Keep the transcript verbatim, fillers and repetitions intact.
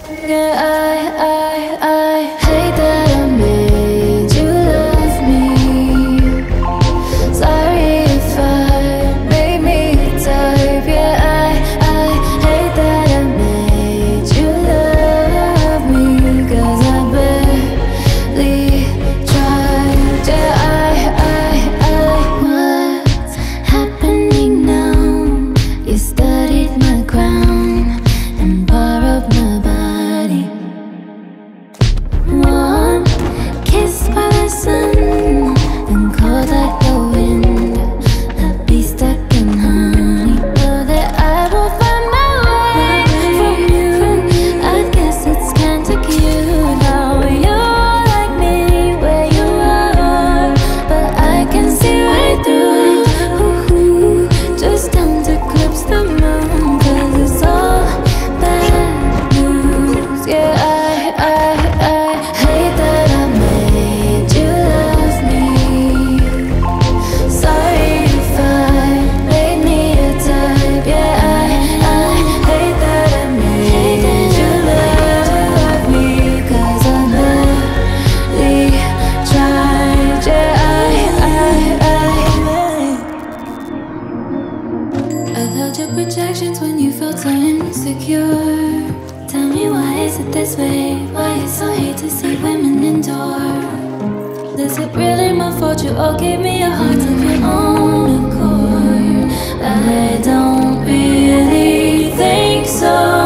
Yeah, I, I, I hate that I made you love me. Sorry if I made me type. Yeah, I, I hate that I made you love me, 'cause I barely tried. Yeah, I, I, I what's happening now? You studied my crown and borrowed my body. One kiss by the sun and cold like the wind. I'd be stuck in honey. Know that I will find my way from you. I guess it's kinda cute how you like me where you are, but I can see right through it. Ooh, just time to eclipse the moon, 'cause it's all bad news. Yeah, I, I, I hate that I made you love me. Sorry if I made me a type. Yeah, I, I hate that I made you love me, 'cause I barely tried. Yeah, I, I, I I felt your projections when you felt so insecure. Tell me, why is it this way? Why you so hate to see women endure? Is it really my fault you all gave me your hearts of your own accord? I don't really think so.